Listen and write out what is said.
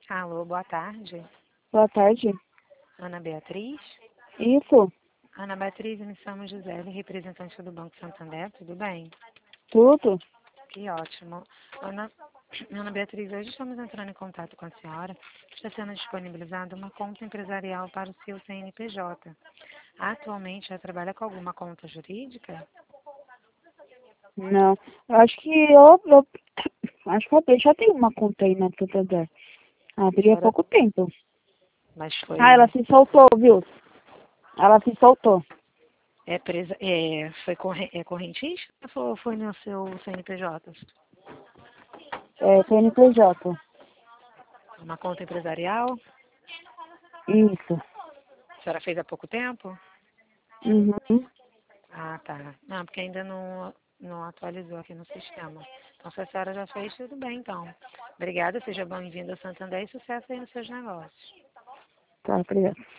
Alô, boa tarde. Boa tarde. Ana Beatriz? Isso, Ana Beatriz, eu me chamo Gisele, representante do Banco Santander, tudo bem? tudo. Que ótimo. Ana Beatriz, hoje estamos entrando em contato com a senhora. Está sendo disponibilizada uma conta empresarial para o seu CNPJ. Atualmente, já trabalha com alguma conta jurídica? Não, eu acho que eu acho que eu já tenho uma conta aí na Santander. A Abri há senhora, pouco tempo. mas Ah, ela foi, se soltou, viu? Ela se soltou. foi correntista ou foi no seu CNPJ? É, CNPJ. Uma conta empresarial? Isso. A senhora fez há pouco tempo? Uhum. Ah, tá. Não, porque ainda não atualizou aqui no sistema. Então, se a senhora já fez, tudo bem, então. Obrigada, seja bem-vinda ao Santander e sucesso aí nos seus negócios. Tá, obrigada.